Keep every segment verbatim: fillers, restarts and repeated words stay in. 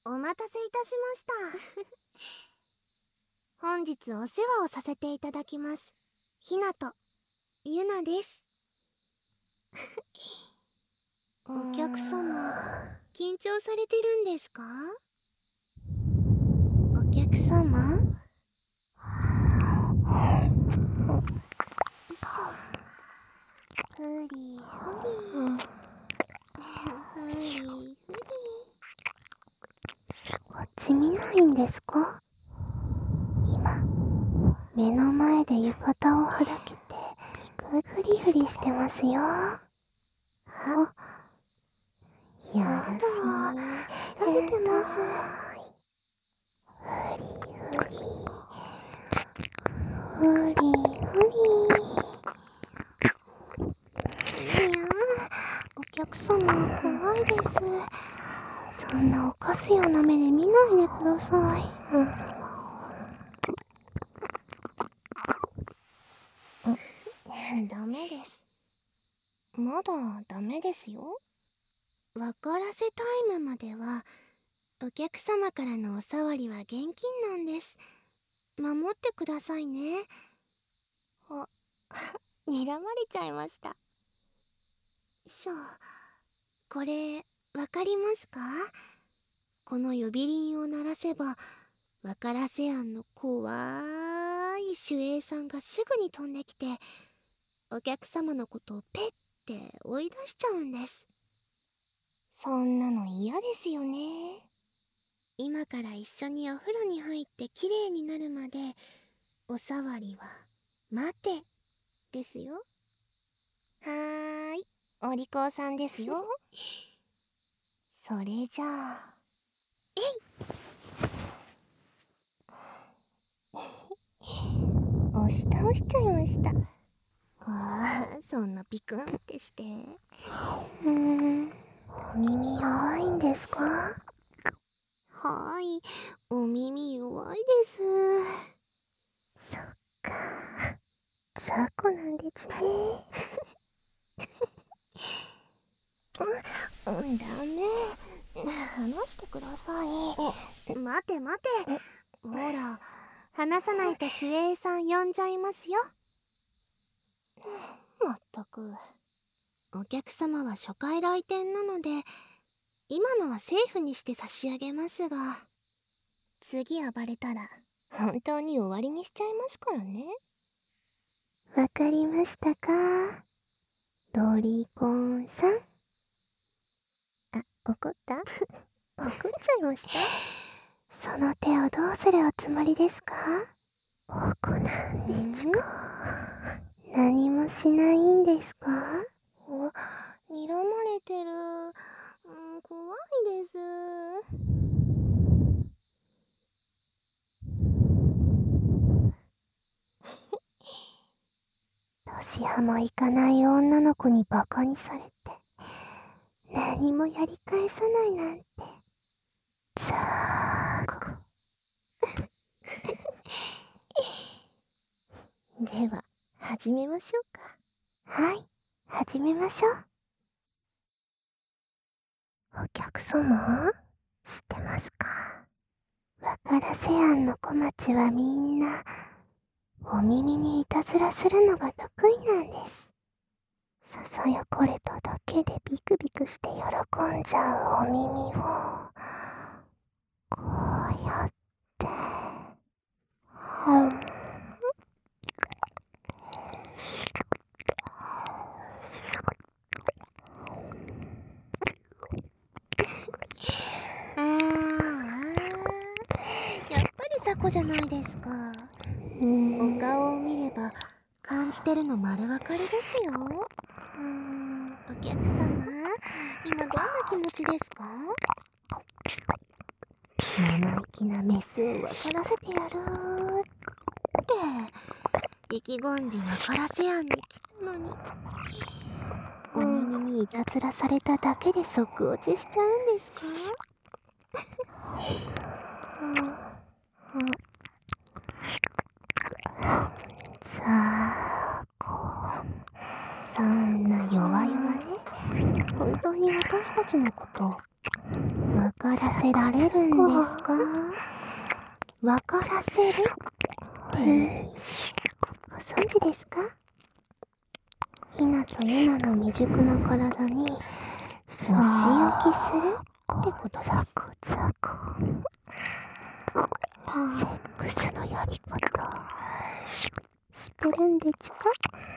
お待たせいたしました本日お世話をさせていただきますひなとゆなですお客様緊張されてるんですか？お客様ふりふりふりふりこっち見ないんですか？今目の前で浴衣をはだけてフリフリしてますよ。あ、やだ、食べてます。ふりふりふりふり。いや、お客様怖いです。そんな犯すような目で見ないでください。うん、ダメです。まだダメですよ。分からせタイムまではお客様からのおさわりは現金なんです。守ってくださいね。あ、睨まれちゃいました。しょ、これわかりますか？この呼び鈴を鳴らせばわからせ庵の怖い守衛さんがすぐに飛んできてお客様のことをペッて追い出しちゃうんです。そんなの嫌ですよね。今から一緒にお風呂に入ってきれいになるまでおさわりは待てですよ。はーい、お利口さんですよそれじゃあえい押し倒しちゃいました。ああ、そんなピクンってして。うーん、お耳弱いんですか？はい、お耳弱いです。そっか、雑魚なんですねうん、ダメ。話してください。待て待て。ほら、話さないと守衛さん呼んじゃいますよ。まったく。お客様は初回来店なので、今のはセーフにして差し上げますが、次暴れたら本当に終わりにしちゃいますからね。わかりましたか？ロリコンさん。あ、怒った？怒っちゃいました？その手をどうするおつもりですか？怒なんでちか。何もしないんですか？お、睨まれてる。うん、怖いです。年派もいかない女の子にバカにされて何もやり返さないなんてザーコでは始めましょうか。はい、始めましょう。お客様知ってますか？わからせ庵の小町はみんなお耳にいたずらするのが得意なんです。ささやかれただけでビクビクして喜んじゃうお耳をこうやってうんあーやっぱり雑魚じゃないですか。お顔を見れば感じてるの丸分かりですよ。お客様、今どんな気持ちですか？生意気なメスを分からせてやるって意気込んで分からせやんに来たのに、お耳にいたずらされただけで即落ちしちゃうんですか？さあこうそんな弱々ね、本当に私たちのこと分からせられるんですか？わからせるってご存知ですか？ひなとゆなの未熟な体にお仕置きするってことです。ザクザク。セックスのやり方知ってるんでちか？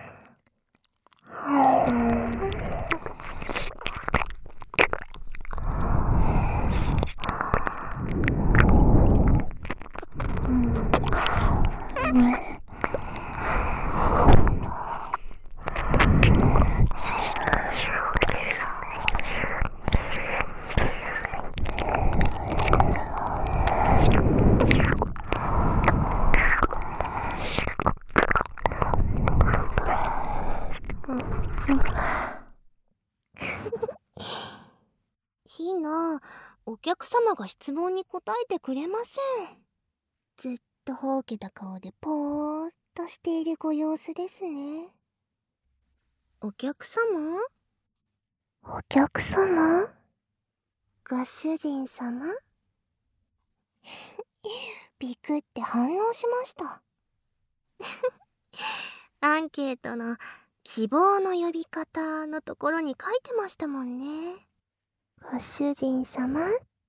ひな、お客様が質問に答えてくれません。ずっとほうけた顔でぽーっとしているご様子ですね。お客様？お客様？ご主人様？ビクって反応しました。アンケートの希望の呼び方のところに書いてましたもんね。ご主人様？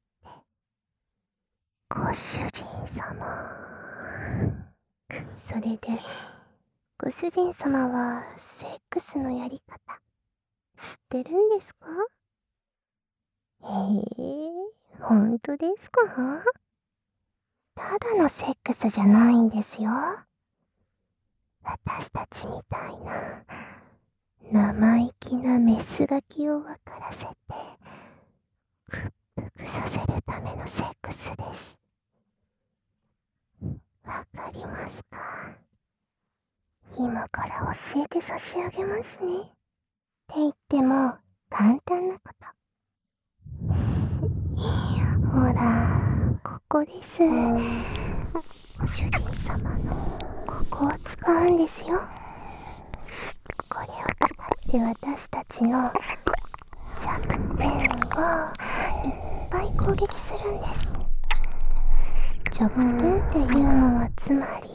ご主人様。それで、ご主人様はセックスのやり方知ってるんですか？へえ、ほんとですか？ただのセックスじゃないんですよ。私たちみたいな生意気なメスガキを分からせて屈服させるためのセックスです。わかりますか？今から教えて差し上げますね。って言っても簡単なこと。ほら、ここです。ご主人様のここを使うんですよ。これを使って私たちの弱点をいっぱい攻撃するんです。弱点っていうのはつまり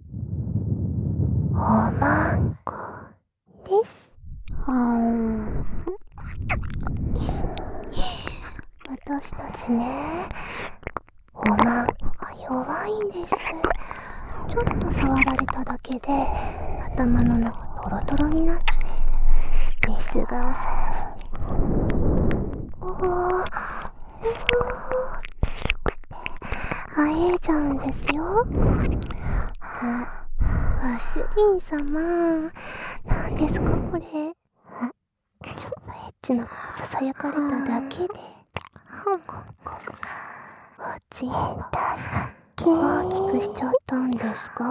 おまんこです。私たちね、おまんこが弱いんです。ちょっと触られただけで頭の中トロトロになってメス顔さらしておーおーってあえちゃうんですよ。あ、ご主人様、何ですかこれ。あ、ちょっとエッチなささやかれただけでおちんた大きくしちゃったんですか？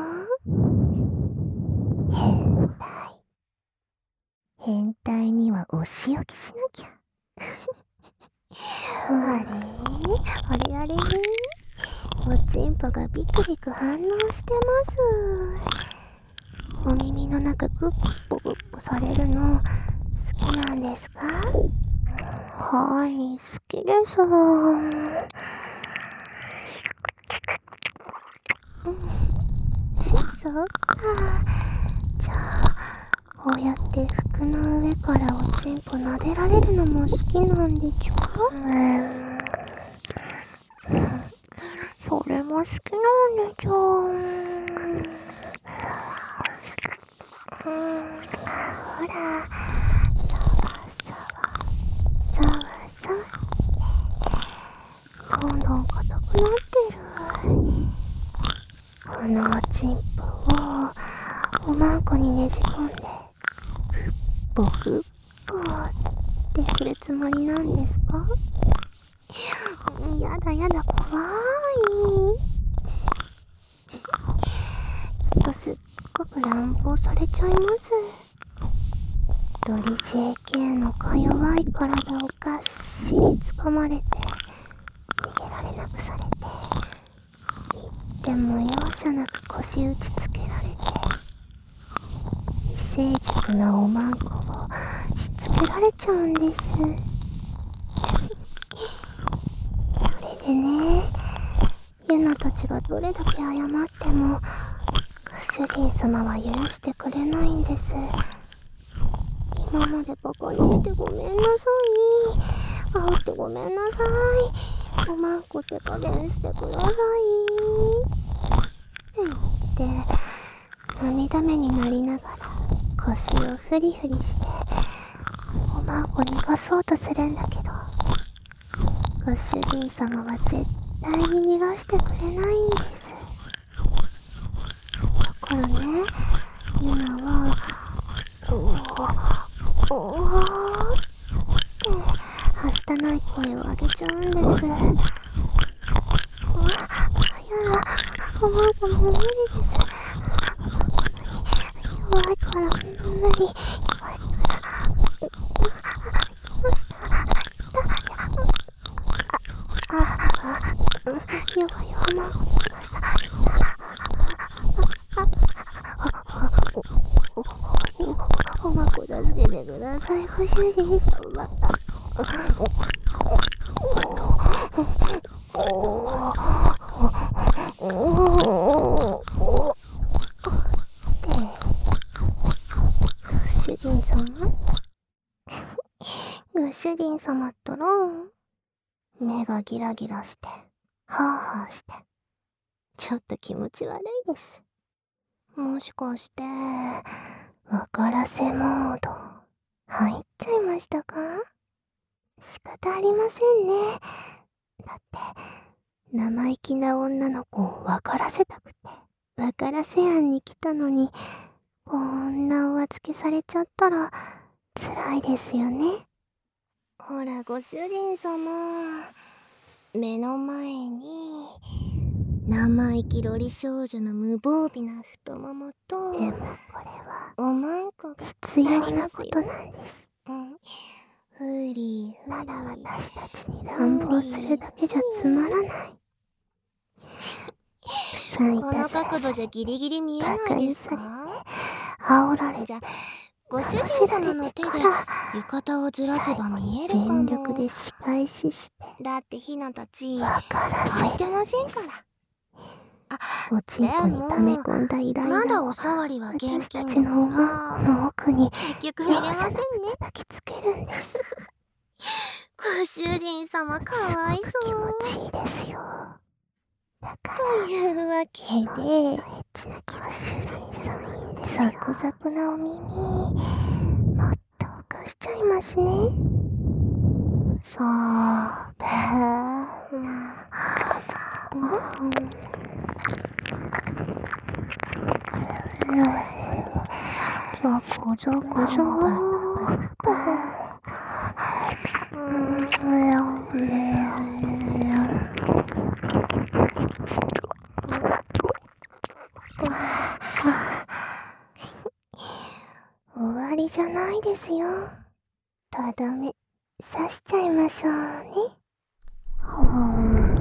変態。変態にはお仕置きしなきゃ。あれあれあれおちんぽがビクビク反応してます。お耳の中グッポグッポされるの好きなんですか？はい、好きです。うん、そうか。じゃあこうやって服の上からおちんぽ撫でられるのも好きなんでちゅか？うんそれも好きなんでちょ。うん、ほら、さわさわ、さわさわ。どんどん硬くなってる。このおちんぽをおまんこにねじ込んで、グッポグッポってするつもりなんですか？やだやだ、怖い。ちょっとすっごく乱暴されちゃいます。ロリ ジェーケー のか弱い体をがっしり掴まれて逃げられなくされて、言っても容赦なく腰打ちつけられて、未成熟なおまんこをしつけられちゃうんです。 でね、ユナたちがどれだけ謝っても主人様は許してくれないんです。今までバカにしてごめんなさい。煽ってごめんなさい。おまんこ手加減してください。って言って涙目になりながら腰をフリフリしておまんこ逃がそうとするんだけど、ご主人様は絶対に逃がしてくれないんです。だからね、ユナはおーおーってはしたない声を上げちゃうんです。うわ、やだ、おまんこもう無理です。弱いから無理。弱いから来ました。ああ、弱いおまんこに来ました。おまんこ助けてください、ご主人様。主人様ご主人様ったら目がギラギラしてハーハーしてちょっと気持ち悪いです。もしかして分からせモード入っちゃいましたか？仕方ありませんね。だって生意気な女の子を分からせたくて分からせ案に来たのに、こんなお預けされちゃったら辛いですよね。ほらご主人様、目の前に生意気ロリ少女の無防備な太ももと、でもこれはおまんこが必要なことなんです。うん、ふりふり、ただ私たちに乱暴するだけじゃつまらない。臭いたずらされ、この角度じゃギリギリ見えないですか？煽られ、じゃご主人様の手で浴衣をずらせば見えるかも。全力で仕返しして、だってひなたち履いてませんから。あ、おちんこに溜め込んだイライラをまだおさわりは現金だから、私たちのおまんこの奥に結局見れませんね。叩きつけるんです。ご主人様かわいそう。気持ちいいですよ。だからというわけで、エッチな気は主人様いいんですよ。ザクザクなお耳もっと起こしちゃいますね。さあ、べーうんじゃこじゃこじゃ終わりじゃないですよ。とどめ刺しちゃいましょうね。ほー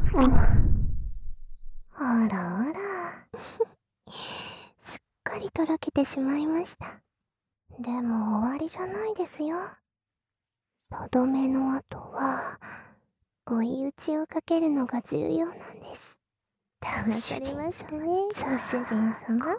あらあらすっかりとろけてしまいました。でも終わりじゃないですよ。とどめの後は追い打ちをかけるのが重要なんです。騙されましたね、ご主人様。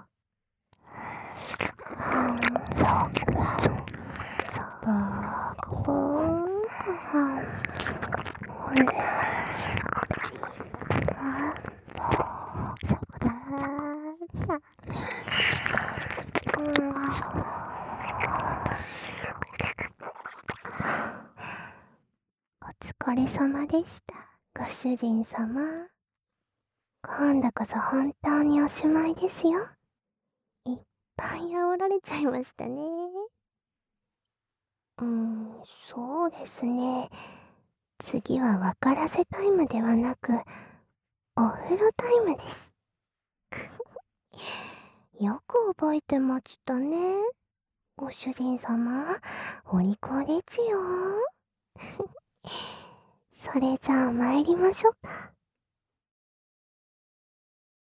お疲れ様でした、ご主人様。今度こそ本当におしまいですよ。いっぱい煽られちゃいましたね。うーん、そうですね。次は分からせタイムではなく、お風呂タイムです。よく覚えてましたね。ご主人様、お利口ですよ。それじゃあ参りましょうか。